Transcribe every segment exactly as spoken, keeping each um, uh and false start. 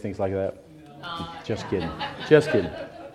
things like that. Just kidding. Just kidding.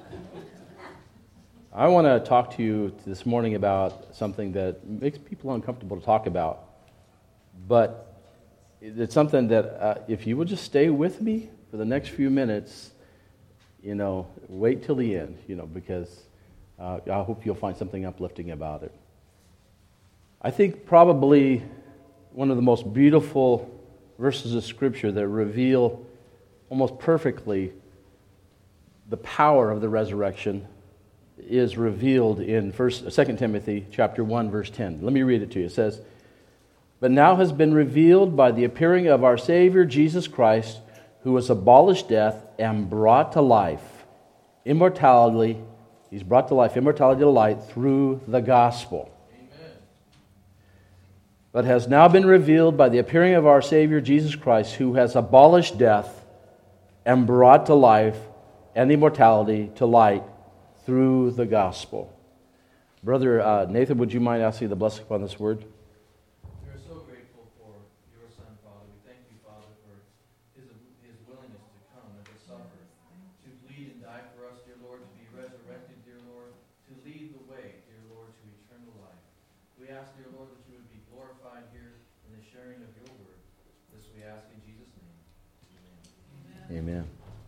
I want to talk to you this morning about something that makes people uncomfortable to talk about. But it's something that uh, if you would just stay with me for the next few minutes, you know, wait till the end, you know, because uh, I hope you'll find something uplifting about it. I think probably one of the most beautiful verses of Scripture that reveal almost perfectly the power of the resurrection is revealed in First, Second Timothy chapter one, verse ten. Let me read it to you. It says, "But now has been revealed by the appearing of our Savior Jesus Christ, who has abolished death and brought to life immortality." He's brought to life immortality to light through the gospel. Amen. "But has now been revealed by the appearing of our Savior Jesus Christ, who has abolished death and brought to life and immortality to light through the gospel." Brother uh, Nathan, would you mind asking the blessing upon this word? We are so grateful for your Son, Father. We thank you, Father, for his, his willingness to come and to suffer, to bleed and die for us, dear Lord, to be resurrected, dear Lord, to lead the way, dear Lord, to eternal life. We ask, dear Lord, that you would be glorified here in the sharing of your word. This we ask in Jesus' name. Amen. Amen.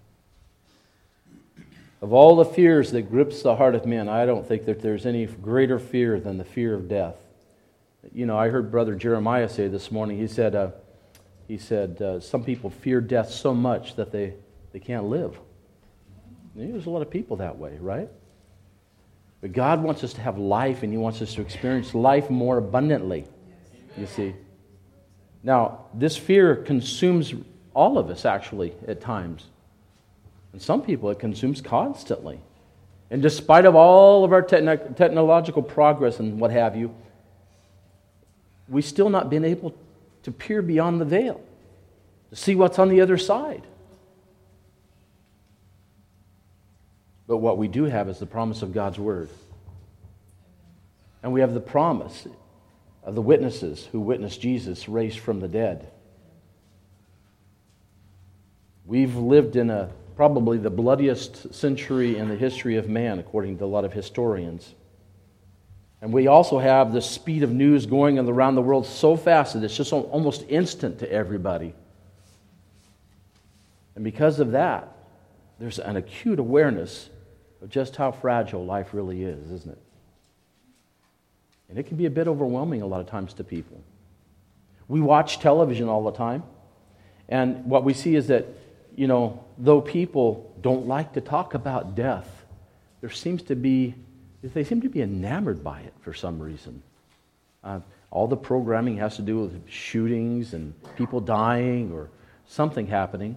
Of all the fears that grips the heart of men, I don't think that there's any greater fear than the fear of death. You know, I heard Brother Jeremiah say this morning, he said, uh, he said, uh, some people fear death so much that they, they can't live. And there's a lot of people that way, right? But God wants us to have life, and He wants us to experience life more abundantly, you see. Now, this fear consumes all of us, actually, at times. And some people it consumes constantly. And despite of all of our techn- technological progress and what have you, we still not been able to peer beyond the veil, to see what's on the other side. But what we do have is the promise of God's Word. And we have the promise of the witnesses who witnessed Jesus raised from the dead. We've lived in a probably the bloodiest century in the history of man, according to a lot of historians. And we also have the speed of news going around the world so fast that it's just almost instant to everybody. And because of that, there's an acute awareness of just how fragile life really is, isn't it? And it can be a bit overwhelming a lot of times to people. We watch television all the time, and what we see is that, you know, though people don't like to talk about death, there seems to be, they seem to be enamored by it for some reason. Uh, all the programming has to do with shootings and people dying or something happening.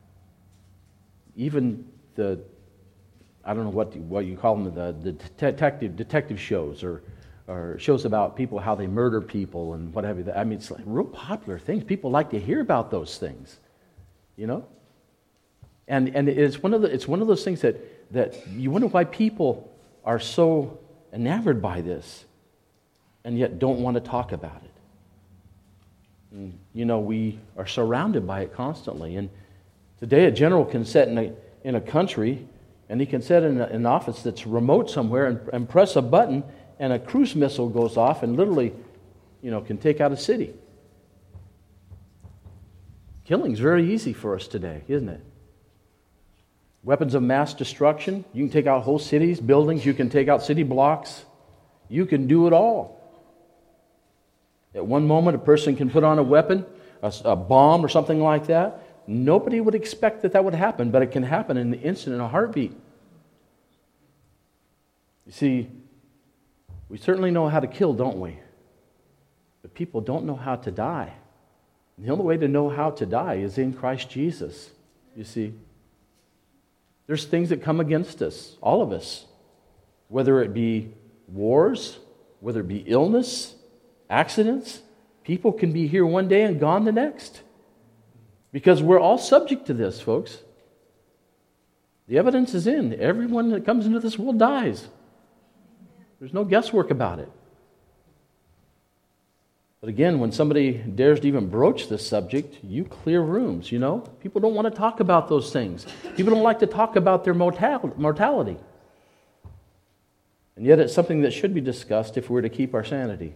Even the, I don't know what what you call them, the, the detective detective shows or or shows about people, how they murder people and what have you. I mean, it's like real popular things. People like to hear about those things, you know. And and it's one of the it's one of those things that, that you wonder why people are so enamored by this, and yet don't want to talk about it. And, you know, we are surrounded by it constantly. And today, a general can sit in a in a country, and he can sit in a, an office that's remote somewhere, and, and press a button, and a cruise missile goes off, and literally, you know, can take out a city. Killing's very easy for us today, isn't it? Weapons of mass destruction. You can take out whole cities, buildings. You can take out city blocks. You can do it all. At one moment, a person can put on a weapon, a, a bomb or something like that. Nobody would expect that that would happen, but it can happen in an instant, in a heartbeat. You see, we certainly know how to kill, don't we? But people don't know how to die. And the only way to know how to die is in Christ Jesus, you see. There's things that come against us, all of us, whether it be wars, whether it be illness, accidents. People can be here one day and gone the next, because we're all subject to this, folks. The evidence is in. Everyone that comes into this world dies. There's no guesswork about it. But again, when somebody dares to even broach this subject, you clear rooms, you know? People don't want to talk about those things. People don't like to talk about their mortal- mortality. And yet it's something that should be discussed if we're to keep our sanity.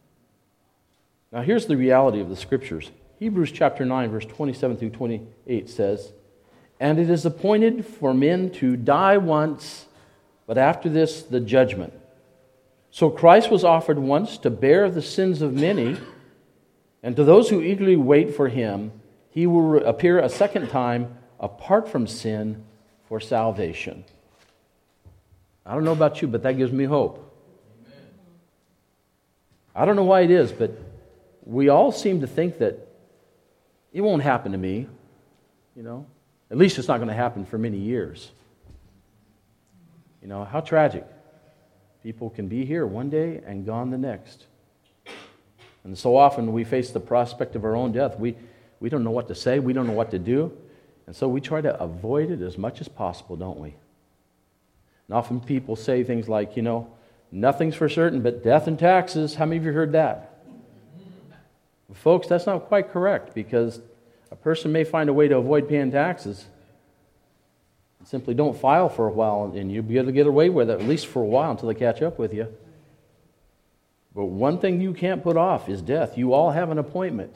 Now here's the reality of the Scriptures. Hebrews chapter nine, verse twenty-seven through twenty-eight says, "And it is appointed for men to die once, but after this the judgment. So Christ was offered once to bear the sins of many, and to those who eagerly wait for Him, He will appear a second time apart from sin for salvation." I don't know about you, but that gives me hope. Amen. I don't know why it is, but we all seem to think that it won't happen to me, you know. At least it's not going to happen for many years. You know, how tragic. People can be here one day and gone the next. And so often we face the prospect of our own death. We, we don't know what to say. We don't know what to do. And so we try to avoid it as much as possible, don't we? And often people say things like, you know, nothing's for certain but death and taxes. How many of you heard that? Well, folks, that's not quite correct, because a person may find a way to avoid paying taxes. Simply don't file for a while, and you'll be able to get away with it, at least for a while, until they catch up with you. But one thing you can't put off is death. You all have an appointment.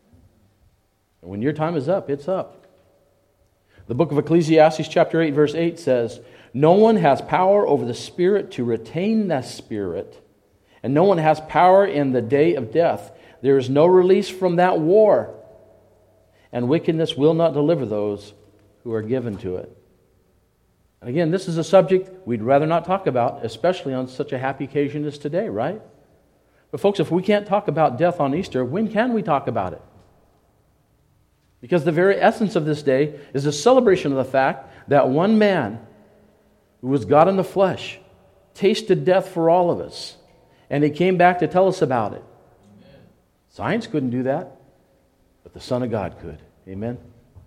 And when your time is up, it's up. The book of Ecclesiastes chapter eight, verse eight says, "No one has power over the spirit to retain the spirit, and no one has power in the day of death. There is no release from that war, and wickedness will not deliver those who are given to it." And again, this is a subject we'd rather not talk about, especially on such a happy occasion as today, right? But folks, if we can't talk about death on Easter, when can we talk about it? Because the very essence of this day is a celebration of the fact that one man who was God in the flesh tasted death for all of us, and He came back to tell us about it. Amen. Science couldn't do that, but the Son of God could. Amen.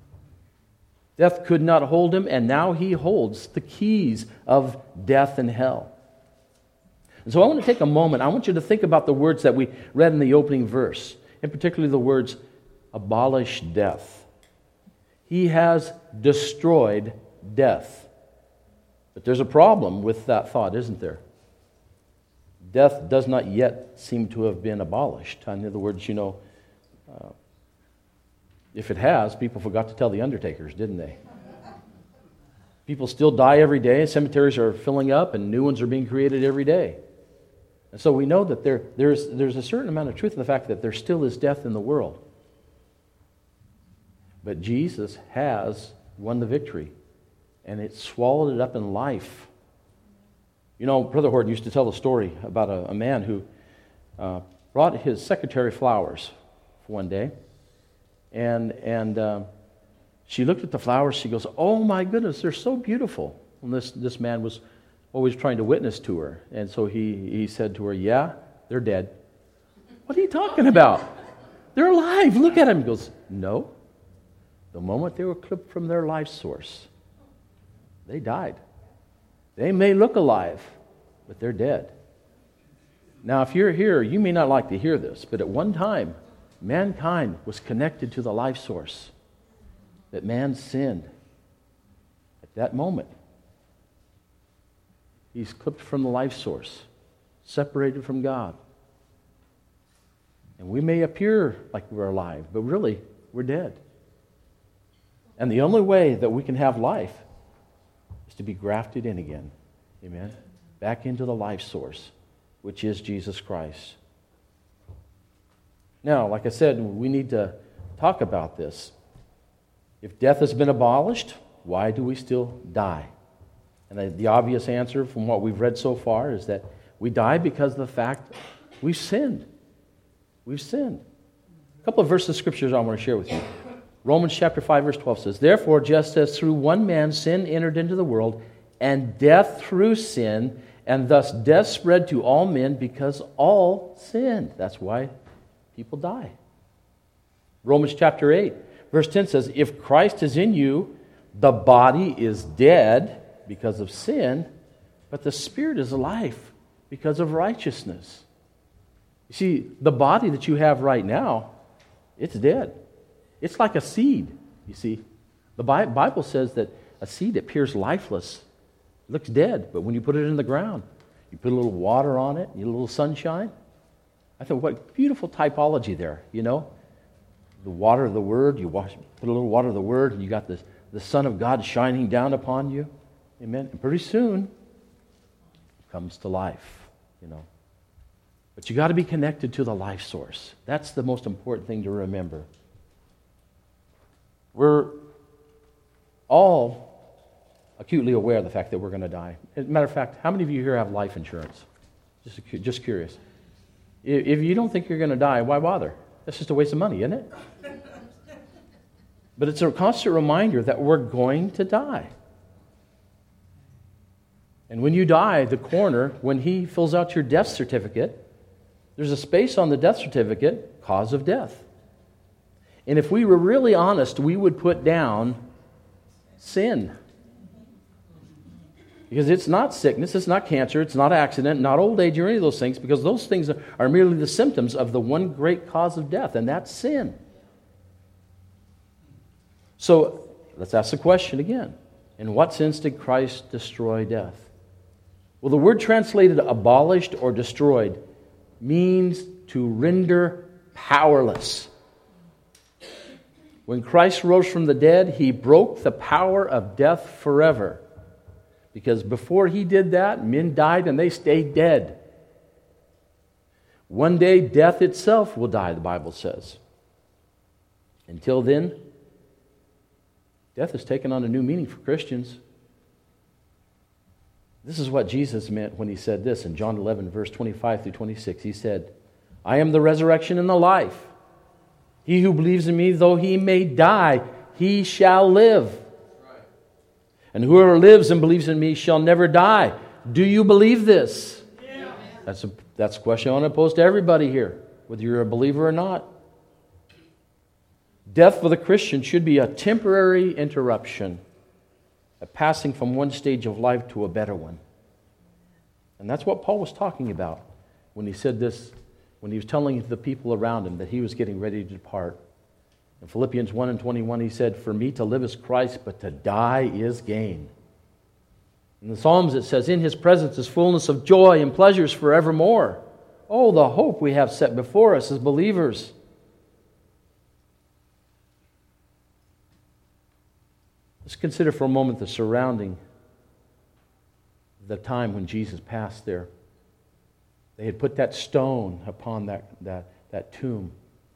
Death could not hold Him, and now He holds the keys of death and hell. And so I want to take a moment. I want you to think about the words that we read in the opening verse, and particularly the words, "abolish death." He has destroyed death. But there's a problem with that thought, isn't there? Death does not yet seem to have been abolished. In other words, you know, uh, if it has, people forgot to tell the undertakers, didn't they? People still die every day. Cemeteries are filling up, and new ones are being created every day. And so we know that there, there's, there's a certain amount of truth in the fact that there still is death in the world. But Jesus has won the victory, and it swallowed it up in life. You know, Brother Horton used to tell a story about a, a man who uh, brought his secretary flowers one day, and and uh, she looked at the flowers. She goes, "Oh my goodness, they're so beautiful." And this this man was always trying to witness to her, and so he he said to her, "Yeah, they're dead." "What are you talking about? They're alive. Look at them." He goes, "No. The moment they were clipped from their life source, they died. They may look alive, but they're dead." Now, if you're here, you may not like to hear this, but at one time, mankind was connected to the life source. That man sinned. At that moment, he's clipped from the life source, separated from God. And we may appear like we're alive, but really, we're dead. And the only way that we can have life is to be grafted in again. Amen? Back into the life source, which is Jesus Christ. Now, like I said, we need to talk about this. If death has been abolished, why do we still die? And the, the obvious answer from what we've read so far is that we die because of the fact we've sinned. We've sinned. A couple of verses of scriptures I want to share with you. Romans chapter five, verse twelve says, "Therefore, just as through one man sin entered into the world, and death through sin, and thus death spread to all men because all sinned." That's why people die. Romans chapter eight, verse ten says, "If Christ is in you, the body is dead because of sin, but the spirit is alive because of righteousness." You see, the body that you have right now, it's dead. It's like a seed, you see. The Bible says that a seed appears lifeless. It looks dead, but when you put it in the ground, you put a little water on it, you get a little sunshine. I thought, what beautiful typology there, you know? The water of the Word, you wash, put a little water of the Word, and you got this, the Son of God shining down upon you. Amen. And pretty soon, it comes to life, you know. But you got to be connected to the life source. That's the most important thing to remember. We're all acutely aware of the fact that we're going to die. As a matter of fact, how many of you here have life insurance? Just, just curious. If you don't think you're going to die, why bother? That's just a waste of money, isn't it? But it's a constant reminder that we're going to die. And when you die, the coroner, when he fills out your death certificate, there's a space on the death certificate, cause of death. And if we were really honest, we would put down sin. Because it's not sickness, it's not cancer, it's not accident, not old age or any of those things, because those things are merely the symptoms of the one great cause of death, and that's sin. So, let's ask the question again. In what sense did Christ destroy death? Well, the word translated abolished or destroyed means to render powerless. When Christ rose from the dead, He broke the power of death forever. Because before He did that, men died and they stayed dead. One day, death itself will die, the Bible says. Until then, death has taken on a new meaning for Christians. This is what Jesus meant when He said this in John eleven, verse twenty-five through twenty-six. He said, I am the resurrection and the life. He who believes in Me, though he may die, he shall live. And whoever lives and believes in Me shall never die. Do you believe this? Yeah. That's a, that's a question I want to pose to everybody here, whether you're a believer or not. Death for the Christian should be a temporary interruption, a passing from one stage of life to a better one. And that's what Paul was talking about when he said this, when he was telling the people around him that he was getting ready to depart. In Philippians one and twenty-one, he said, for me to live is Christ, but to die is gain. In the Psalms it says, in His presence is fullness of joy and pleasures forevermore. Oh, the hope we have set before us as believers. Let's consider for a moment the surrounding, the time when Jesus passed there. They had put that stone upon that, that, that tomb.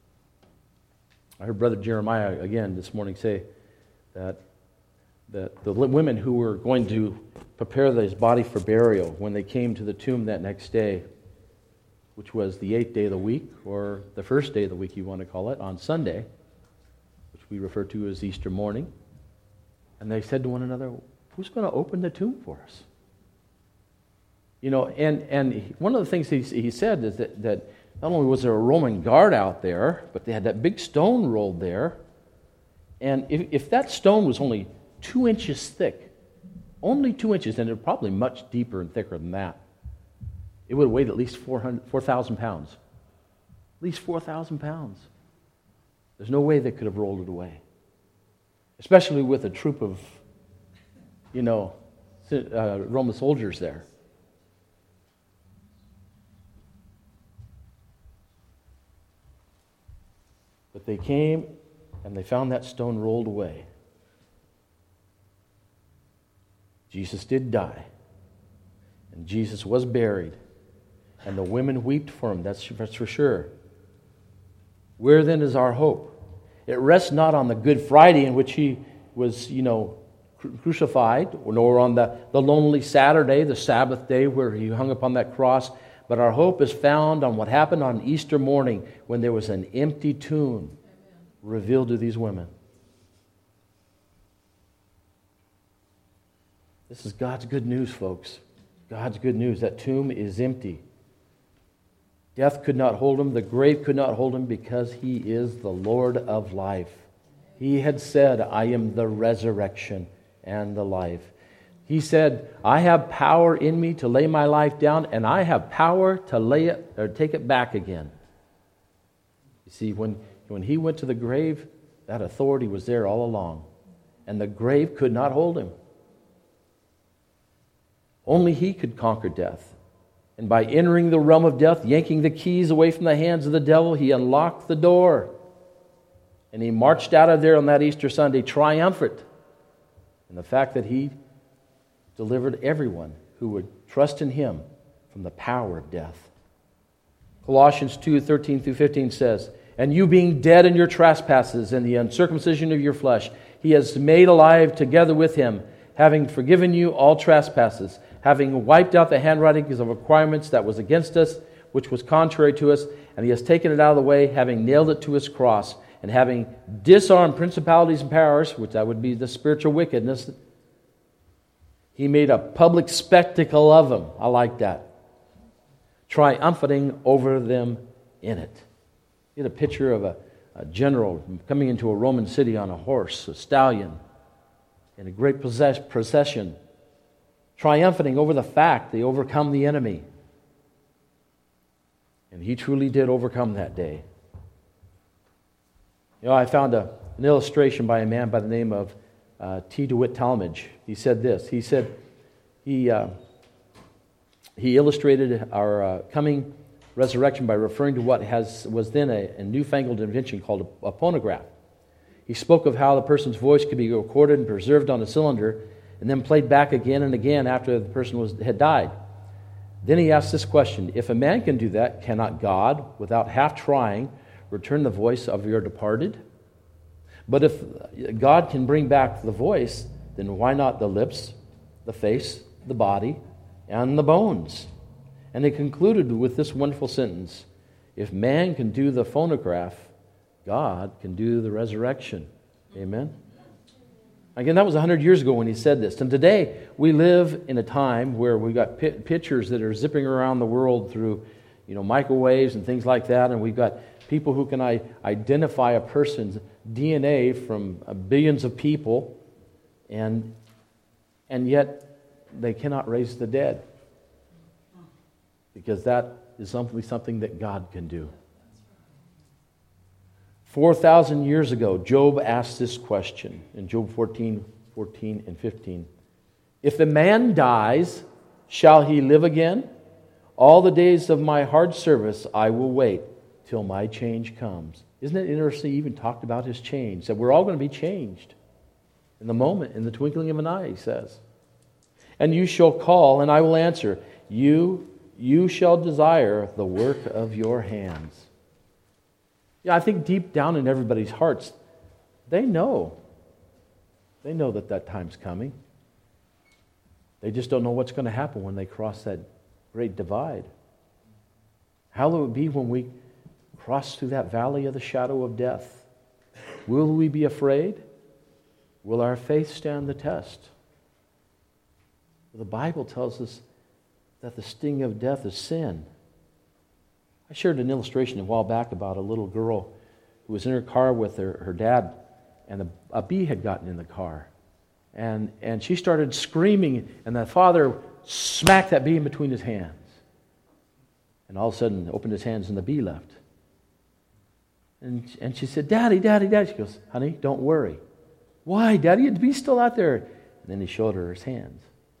I heard Brother Jeremiah again this morning say that, that the women who were going to prepare his body for burial, when they came to the tomb that next day, which was the eighth day of the week, or the first day of the week you want to call it, on Sunday, which we refer to as Easter morning, and they said to one another, who's going to open the tomb for us? You know, and, and one of the things he, he said is that, that not only was there a Roman guard out there, but they had that big stone rolled there. And if, if that stone was only two inches thick, only two inches, and it was probably much deeper and thicker than that, it would have weighed at least four thousand pounds. At least four thousand pounds. There's no way they could have rolled it away. Especially with a troop of, you know, uh, Roman soldiers there. But they came and they found that stone rolled away. Jesus did die. And Jesus was buried. And the women wept for Him, that's, that's for sure. Where then is our hope? It rests not on the Good Friday in which He was, you know, crucified, nor on the, the lonely Saturday, the Sabbath day where He hung upon that cross. But our hope is found on what happened on Easter morning when there was an empty tomb revealed to these women. This is God's good news, folks. God's good news. That tomb is empty. Death could not hold Him. The grave could not hold Him because He is the Lord of life. He had said, I am the resurrection and the life. He said, I have power in me to lay my life down, and I have power to lay it or take it back again. You see, when, when he went to the grave, that authority was there all along. And the grave could not hold him. Only he could conquer death. And by entering the realm of death, yanking the keys away from the hands of the devil, he unlocked the door. And he marched out of there on that Easter Sunday triumphant. And the fact that he delivered everyone who would trust in him from the power of death. Colossians two, thirteen through fifteen says, and you being dead in your trespasses and the uncircumcision of your flesh, he has made alive together with him, having forgiven you all trespasses, having wiped out the handwritings of requirements that was against us, which was contrary to us, and he has taken it out of the way, having nailed it to his cross, and having disarmed principalities and powers, which that would be the spiritual wickedness, he made a public spectacle of them. I like that. Triumphing over them in it. You get a picture of a, a general coming into a Roman city on a horse, a stallion, in a great process, procession, triumphing over the fact they overcome the enemy. And he truly did overcome that day. You know, I found a, an illustration by a man by the name of Uh, T. DeWitt Talmage. He said this. He said he uh, he illustrated our uh, coming resurrection by referring to what has was then a, a newfangled invention called a, a phonograph. He spoke of how the person's voice could be recorded and preserved on a cylinder and then played back again and again after the person was had died. Then he asked this question: if a man can do that, cannot God, without half trying, return the voice of your departed? But if God can bring back the voice, then why not the lips, the face, the body, and the bones? And he concluded with this wonderful sentence: if man can do the phonograph, God can do the resurrection. Amen? Again, that was one hundred years ago when he said this. And today, we live in a time where we've got pictures that are zipping around the world through, you know, microwaves and things like that, and we've got people who can identify a person's D N A from billions of people, and and yet they cannot raise the dead, because that is simply something that God can do. Four thousand years ago, Job asked this question in Job fourteen, fourteen and fifteen. If a man dies, shall he live again? All the days of my hard service I will wait till my change comes. Isn't it interesting? He even talked about his change. That we're all going to be changed in the moment, in the twinkling of an eye, he says. And you shall call, and I will answer. You, you shall desire the work of your hands. Yeah, I think deep down in everybody's hearts, they know. They know that that time's coming. They just don't know what's going to happen when they cross that great divide. How will it be when we cross through that valley of the shadow of death? Will we be afraid? Will our faith stand the test? The Bible tells us that the sting of death is sin. I shared an illustration a while back about a little girl who was in her car with her, her dad, and a, a bee had gotten in the car. And, and she started screaming, and the father smacked that bee in between his hands. And all of a sudden, opened his hands, and the bee left. And, and she said, Daddy, Daddy, Daddy. She goes, honey, don't worry. Why, Daddy? The bee's still out there. And then he showed her his hands.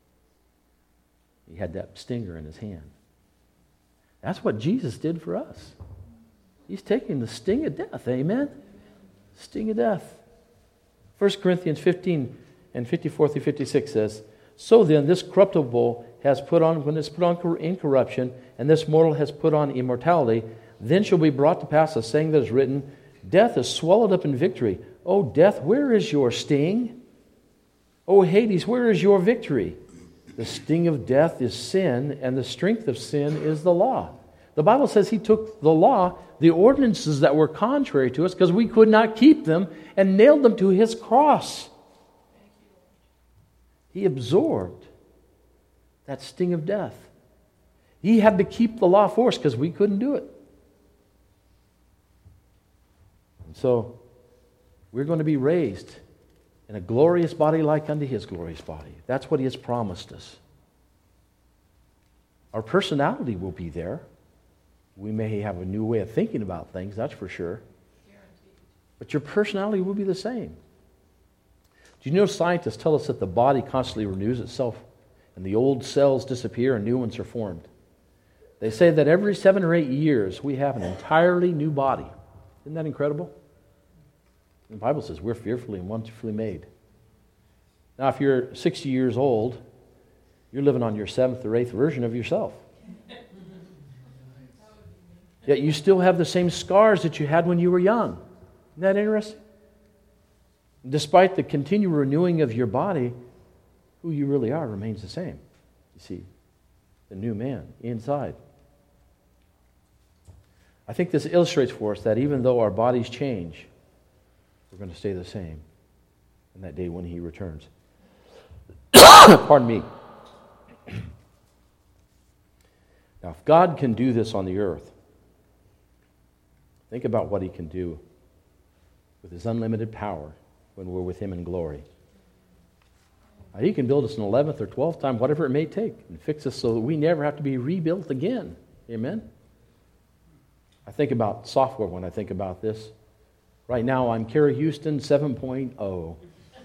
He had that stinger in his hand. That's what Jesus did for us. He's taking the sting of death. Amen? Sting of death. First Corinthians fifteen and fifty-four through fifty-six says, so then this corruptible has put on, when it's put on incorruption, and this mortal has put on immortality, then shall be brought to pass a saying that is written, death is swallowed up in victory. O death, where is your sting? O Hades, where is your victory? The sting of death is sin, and the strength of sin is the law. The Bible says he took the law, the ordinances that were contrary to us, because we could not keep them, and nailed them to his cross. He absorbed that sting of death. He had to keep the law for us because we couldn't do it. And so, we're going to be raised in a glorious body like unto his glorious body. That's what he has promised us. Our personality will be there. We may have a new way of thinking about things, that's for sure. But your personality will be the same. Do you know scientists tell us that the body constantly renews itself and the old cells disappear and new ones are formed? They say that every seven or eight years we have an entirely new body. Isn't that incredible? The Bible says we're fearfully and wonderfully made. Now, if you're sixty years old, you're living on your seventh or eighth version of yourself. Yet you still have the same scars that you had when you were young. Isn't that interesting? Despite the continual renewing of your body, who you really are remains the same. You see, the new man inside. I think this illustrates for us that even though our bodies change, we're going to stay the same on that day when he returns. Pardon me. Now, if God can do this on the earth, think about what he can do with his unlimited power when we're with him in glory. Now, he can build us an eleventh or twelfth time, whatever it may take, and fix us so that we never have to be rebuilt again. Amen? I think about software when I think about this. Right now, I'm Kerry Houston seven point oh.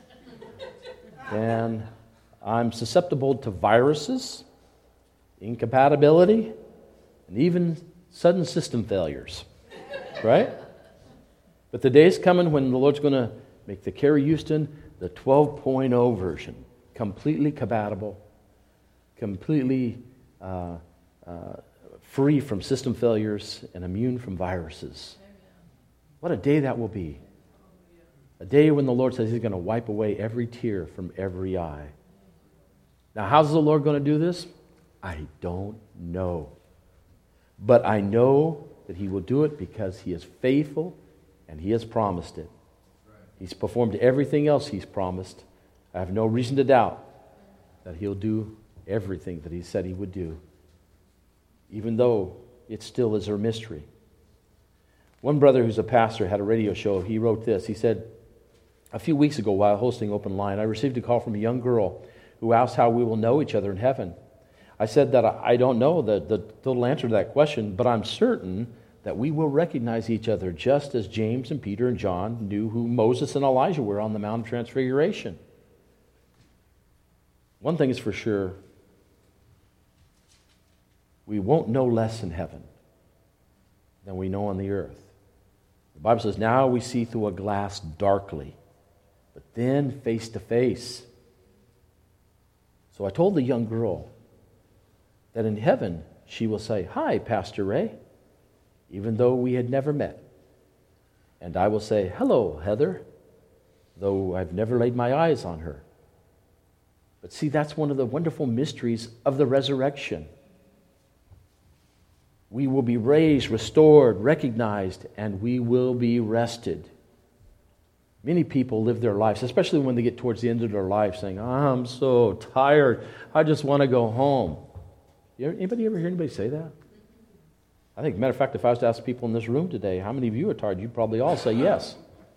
And I'm susceptible to viruses, incompatibility, and even sudden system failures. Right? But the day's coming when the Lord's going to make the Kerry Houston the twelve point oh version, completely compatible, completely uh, uh, free from system failures and immune from viruses. What a day that will be. A day when the Lord says he's going to wipe away every tear from every eye. Now, how's the Lord going to do this? I don't know. But I know that he will do it because he is faithful and he has promised it. He's performed everything else he's promised. I have no reason to doubt that he'll do everything that he said he would do, even though it still is a mystery. One brother who's a pastor had a radio show. He wrote this. He said, a few weeks ago while hosting Open Line, I received a call from a young girl who asked how we will know each other in heaven. I said that I don't know the, the total answer to that question, but I'm certain that we will recognize each other just as James and Peter and John knew who Moses and Elijah were on the Mount of Transfiguration. One thing is for sure, we won't know less in heaven than we know on the earth. The Bible says, now we see through a glass darkly, but then face to face. So I told the young girl that in heaven she will say, hi, Pastor Ray, even though we had never met. And I will say, hello, Heather, though I've never laid my eyes on her. But see, that's one of the wonderful mysteries of the resurrection. We will be raised, restored, recognized, and we will be rested. Many people live their lives, especially when they get towards the end of their life, saying, I'm so tired, I just want to go home. Anybody ever hear anybody say that? I think, matter of fact, if I was to ask people in this room today, how many of you are tired, you'd probably all say yes.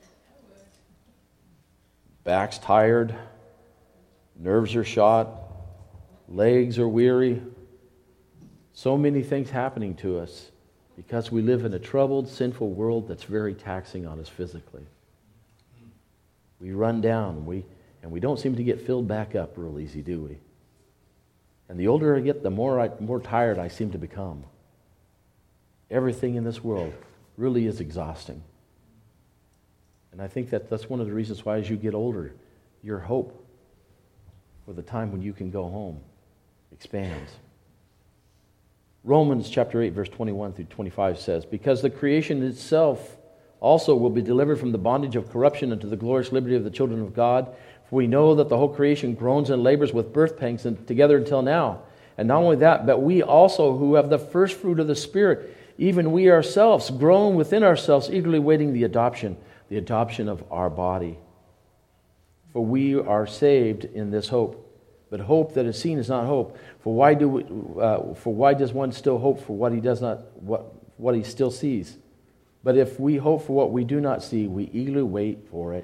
Back's tired, nerves are shot, legs are weary. So many things happening to us because we live in a troubled, sinful world that's very taxing on us physically. We run down, and we, and we don't seem to get filled back up real easy, do we? And the older I get, the more, I, more tired I seem to become. Everything in this world really is exhausting. And I think that that's one of the reasons why as you get older, your hope for the time when you can go home expands. Romans chapter eight, verse twenty-one through twenty-five says, because the creation itself also will be delivered from the bondage of corruption into the glorious liberty of the children of God. For we know that the whole creation groans and labors with birth pangs together until now. And not only that, but we also who have the first fruit of the Spirit, even we ourselves, groan within ourselves, eagerly waiting the adoption, the adoption of our body. For we are saved in this hope. But hope that is seen is not hope. For why do we, uh, for why does one still hope for what he does not, what what he still sees? But if we hope for what we do not see, we eagerly wait for it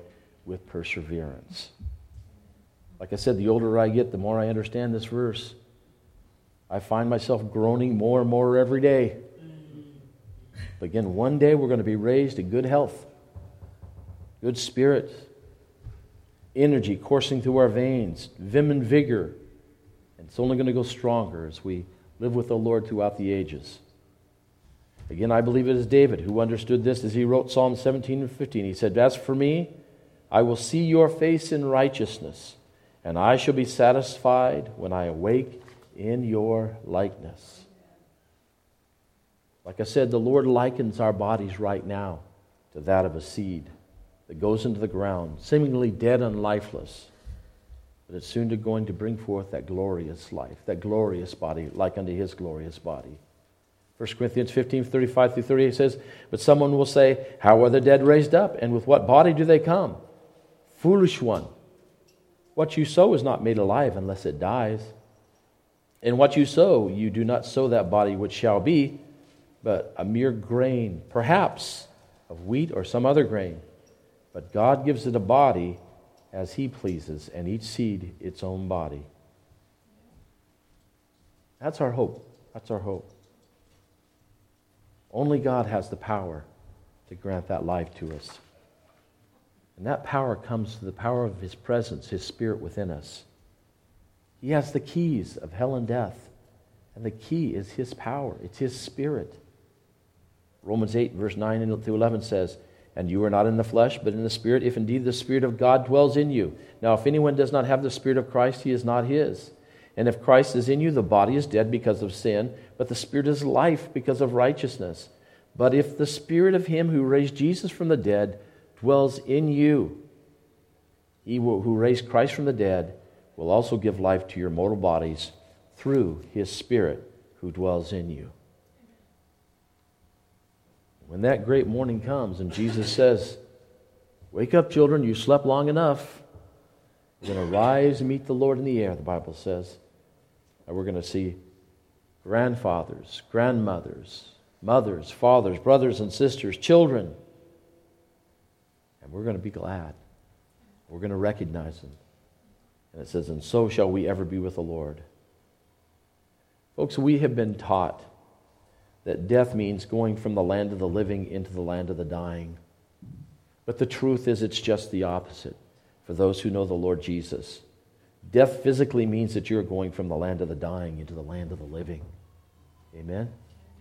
with perseverance. Like I said, the older I get, the more I understand this verse. I find myself groaning more and more every day. But again, one day we're going to be raised in good health, good spirit, energy coursing through our veins, vim and vigor. And it's only going to go stronger as we live with the Lord throughout the ages. Again, I believe it is David who understood this as he wrote Psalm seventeen and fifteen. He said, "As for me, I will see your face in righteousness, and I shall be satisfied when I awake in your likeness." Like I said, the Lord likens our bodies right now to that of a seed that goes into the ground, seemingly dead and lifeless. But it's soon to going to bring forth that glorious life, that glorious body, like unto His glorious body. First Corinthians fifteen, thirty-five through thirty-eight says, "But someone will say, how are the dead raised up? And with what body do they come? Foolish one, what you sow is not made alive unless it dies. And what you sow, you do not sow that body which shall be, but a mere grain, perhaps of wheat or some other grain. But God gives it a body as He pleases, and each seed its own body." That's our hope. That's our hope. Only God has the power to grant that life to us. And that power comes through the power of His presence, His Spirit within us. He has the keys of hell and death. And the key is His power. It's His Spirit. Romans eight, verse nine through eleven says, "And you are not in the flesh, but in the Spirit, if indeed the Spirit of God dwells in you. Now if anyone does not have the Spirit of Christ, he is not His. And if Christ is in you, the body is dead because of sin, but the Spirit is life because of righteousness. But if the Spirit of Him who raised Jesus from the dead dwells in you, He who raised Christ from the dead will also give life to your mortal bodies through His Spirit who dwells in you." When that great morning comes and Jesus says, "Wake up, children, you slept long enough. You're going to rise and meet the Lord in the air," the Bible says. And we're going to see grandfathers, grandmothers, mothers, fathers, brothers and sisters, children. And we're going to be glad. We're going to recognize them. And it says, "And so shall we ever be with the Lord." Folks, we have been taught that death means going from the land of the living into the land of the dying. But the truth is it's just the opposite for those who know the Lord Jesus. Death physically means that you're going from the land of the dying into the land of the living. Amen?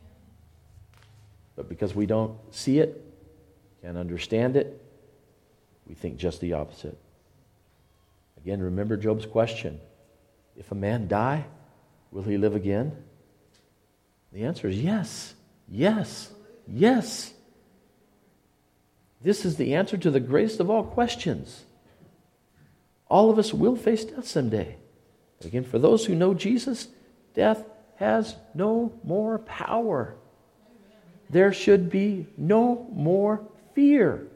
But because we don't see it, can't understand it, we think just the opposite. Again, remember Job's question. If a man die, will he live again? The answer is yes, yes, yes. This is the answer to the greatest of all questions. All of us will face death someday. But again, for those who know Jesus, death has no more power. There should be no more fear.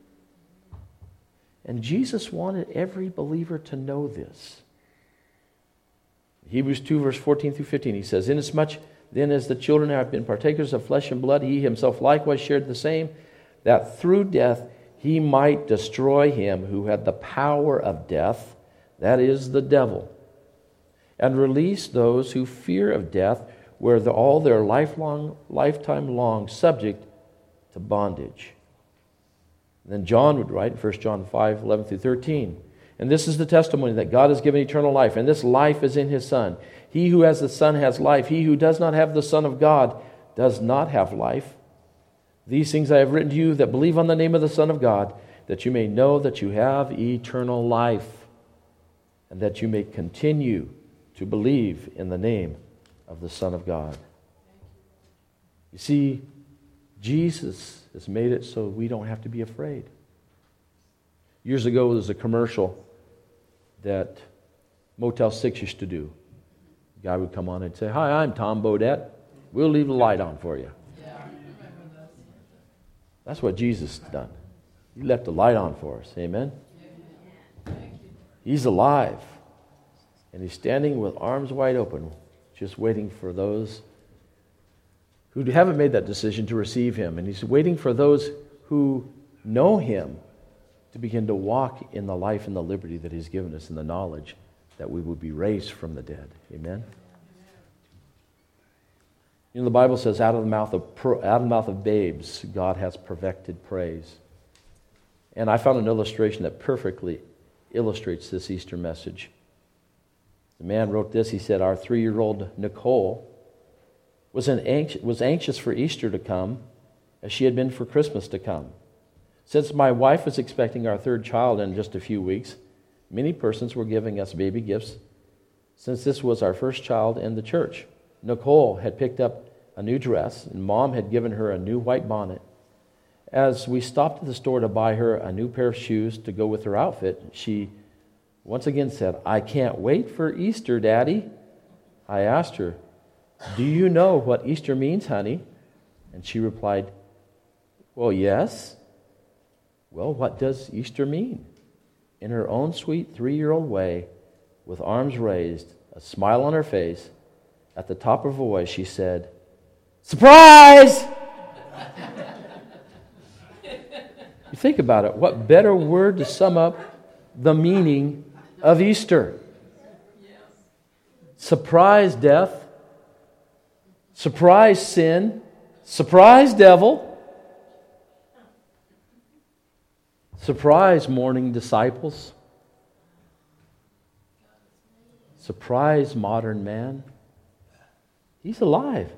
And Jesus wanted every believer to know this. Hebrews two, verse fourteen through fifteen, he says, "Inasmuch then as the children have been partakers of flesh and blood, He Himself likewise shared the same, that through death He might destroy him who had the power of death, that is, the devil, and release those who fear of death, were the, all their lifelong, lifetime long subject to bondage." And then John would write in First John five, eleven through thirteen, "And this is the testimony that God has given eternal life, and this life is in His Son. He who has the Son has life. He who does not have the Son of God does not have life. These things I have written to you that believe on the name of the Son of God, that you may know that you have eternal life, and that you may continue to believe in the name of the Son of God." You see, Jesus has made it so we don't have to be afraid. Years ago, there was a commercial that Motel six used to do. The guy would come on and say, "Hi, I'm Tom Bodette. We'll leave the light on for you." That's what Jesus has done. He left the light on for us. Amen? He's alive. And He's standing with arms wide open, just waiting for those who haven't made that decision to receive Him. And He's waiting for those who know Him to begin to walk in the life and the liberty that He's given us, in the knowledge that we will be raised from the dead. Amen? You know, the Bible says, out of the mouth of, out of the mouth of babes, God has perfected praise. And I found an illustration that perfectly illustrates this Easter message. The man wrote this. He said, our three-year-old Nicole was, an anx- was anxious for Easter to come as she had been for Christmas to come. Since my wife was expecting our third child in just a few weeks, many persons were giving us baby gifts since this was our first child in the church. Nicole had picked up a new dress, and Mom had given her a new white bonnet. As we stopped at the store to buy her a new pair of shoes to go with her outfit, she once again said, I can't wait for Easter, Daddy. I asked her, do you know what Easter means, honey? And she replied, well, yes. Well, what does Easter mean? In her own sweet three-year-old way, with arms raised, a smile on her face, at the top of her voice, she said, surprise! You think about it. What better word to sum up the meaning of Easter? Surprise death, surprise sin, surprise devil, surprise mourning disciples, surprise modern man. He's alive.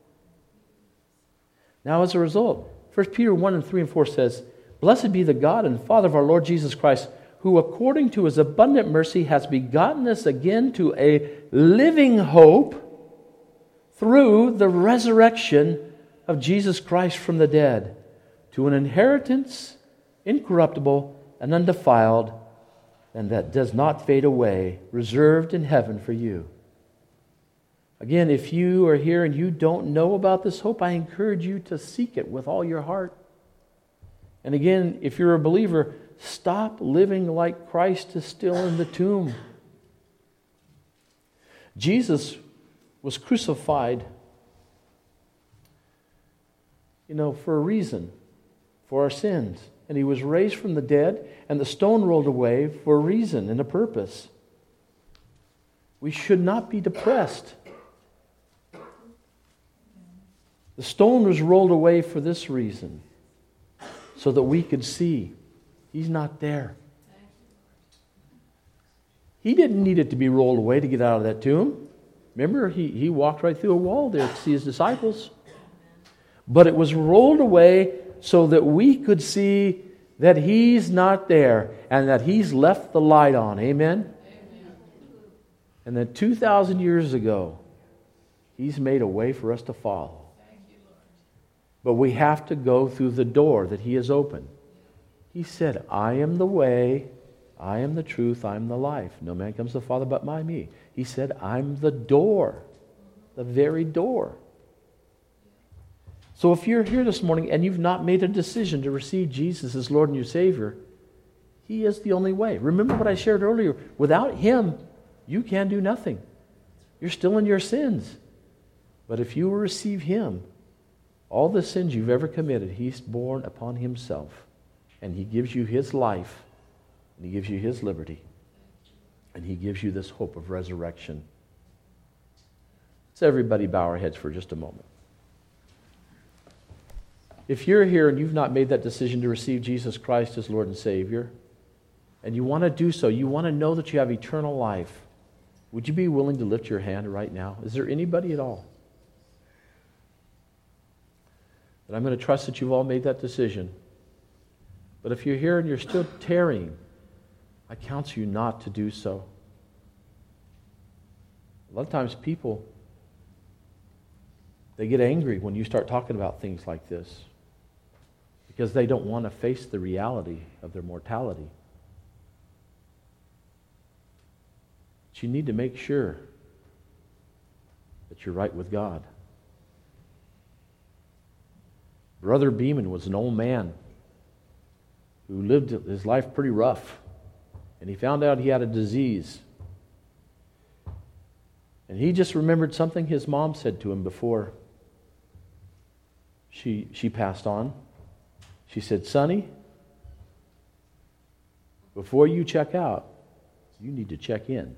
Now as a result, First Peter one and three and four says, blessed be the God and Father of our Lord Jesus Christ, who according to His abundant mercy has begotten us again to a living hope through the resurrection of Jesus Christ from the dead, to an inheritance incorruptible and undefiled, and that does not fade away, reserved in heaven for you. Again, if you are here and you don't know about this hope, I encourage you to seek it with all your heart. And again, if you're a believer, stop living like Christ is still in the tomb. Jesus was crucified, you know, for a reason, for our sins. And He was raised from the dead, and the stone rolled away for a reason and a purpose. We should not be depressed. The stone was rolled away for this reason, so that we could see He's not there. He didn't need it to be rolled away to get out of that tomb. Remember, he, he walked right through a wall there to see His disciples. But it was rolled away so that we could see that He's not there and that He's left the light on. Amen? Amen. And that two thousand years ago, He's made a way for us to follow. But we have to go through the door that He has opened. He said, I am the way, I am the truth, I am the life. No man comes to the Father but by me. He said, I'm the door, the very door. So if you're here this morning and you've not made a decision to receive Jesus as Lord and your Savior, He is the only way. Remember what I shared earlier. Without Him, you can do nothing. You're still in your sins. But if you will receive Him, all the sins you've ever committed, He's borne upon Himself. And He gives you His life. And He gives you His liberty. And He gives you this hope of resurrection. Let's everybody bow our heads for just a moment. If you're here and you've not made that decision to receive Jesus Christ as Lord and Savior, and you want to do so, you want to know that you have eternal life, would you be willing to lift your hand right now? Is there anybody at all? And I'm going to trust that you've all made that decision. But if you're here and you're still tarrying, I counsel you not to do so. A lot of times people, they get angry when you start talking about things like this because they don't want to face the reality of their mortality. But you need to make sure that you're right with God. Brother Beeman was an old man who lived his life pretty rough. And he found out he had a disease. And he just remembered something his mom said to him before she, she passed on. She said, Sonny, before you check out, you need to check in.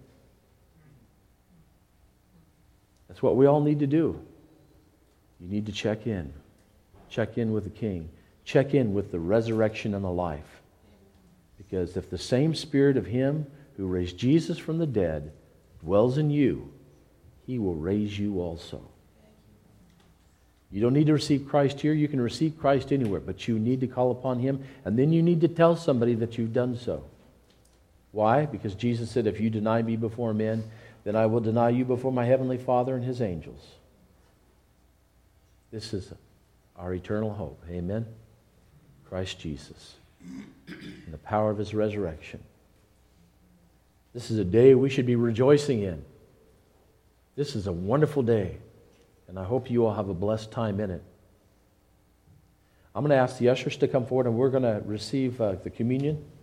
That's what we all need to do. You need to check in. Check in with the King. Check in with the resurrection and the life. Because if the same Spirit of Him who raised Jesus from the dead dwells in you, He will raise you also. You don't need to receive Christ here. You can receive Christ anywhere. But you need to call upon Him. And then you need to tell somebody that you've done so. Why? Because Jesus said, if you deny me before men, then I will deny you before my Heavenly Father and His angels. This is our eternal hope. Amen? Christ Jesus. And the power of His resurrection. This is a day we should be rejoicing in. This is a wonderful day. And I hope you all have a blessed time in it. I'm going to ask the ushers to come forward and we're going to receive uh, the communion.